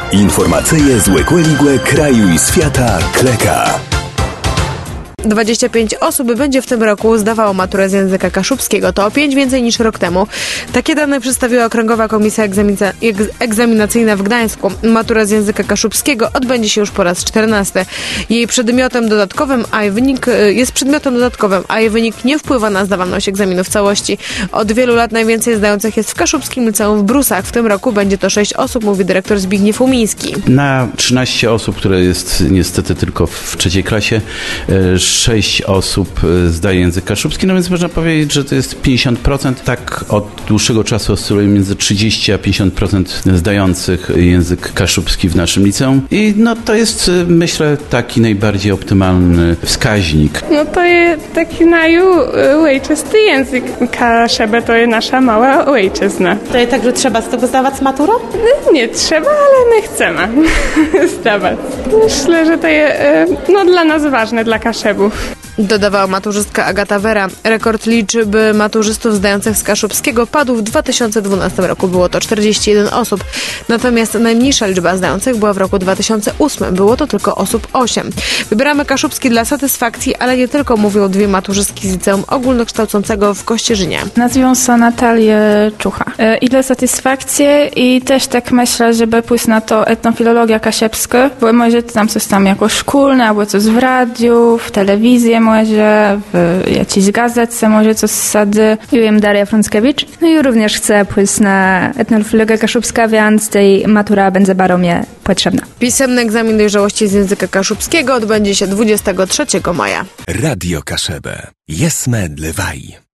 Informacyje z Łekłe kraju i świata Kleka. 25 osób będzie w tym roku zdawało maturę z języka kaszubskiego. To o 5 więcej niż rok temu. Takie dane przedstawiła Okręgowa Komisja Egzaminacyjna w Gdańsku. Matura z języka kaszubskiego odbędzie się już po raz 14. Jej przedmiotem dodatkowym, jest przedmiotem dodatkowym, a jej wynik nie wpływa na zdawalność egzaminu w całości. Od wielu lat najwięcej zdających jest w Kaszubskim Liceum w Brusach. W tym roku będzie to 6 osób, mówi dyrektor Zbigniew Umiński. Na 13 osób, które jest niestety tylko w trzeciej klasie, 6 osób zdaje język kaszubski, no więc można powiedzieć, że to jest 50%. Tak od dłuższego czasu oscyluje między 30 a 50% zdających język kaszubski w naszym liceum. I no to jest, myślę, taki najbardziej optymalny wskaźnik. No to jest taki najłejczysty język. Kaszebę to jest nasza mała ojczyzna. To jest tak, że trzeba z tego zdawać maturę? Nie trzeba, ale my chcemy zdawać. Myślę, że to jest dla nas ważne, dla Kaszebów. Dodawała maturzystka Agata Wera. Rekord liczby maturzystów zdających z kaszubskiego padł w 2012 roku. Było to 41 osób. Natomiast najmniejsza liczba zdających była w roku 2008. Było to tylko osób 8. Wybieramy kaszubski dla satysfakcji, ale nie tylko, mówią dwie maturzystki z liceum ogólnokształcącego w Kościerzynie. Nazywam się Natalię Czucha. I dla satysfakcji i też tak myślę, żeby pójść na to etnofilologia kaszebska, bo może tam coś tam jako szkolne, albo coś w radiu, w telewizji, może w jakiejś gazetce, może coś z sady. Jestem Daria Frąckiewicz. No i również chcę pójść na etnofilologię kaszubska, więc tej matura będzie bardzo potrzebna. Pisemny egzamin dojrzałości z języka kaszubskiego odbędzie się 23 maja. Radio Kaszebę. Jesme dlewaj.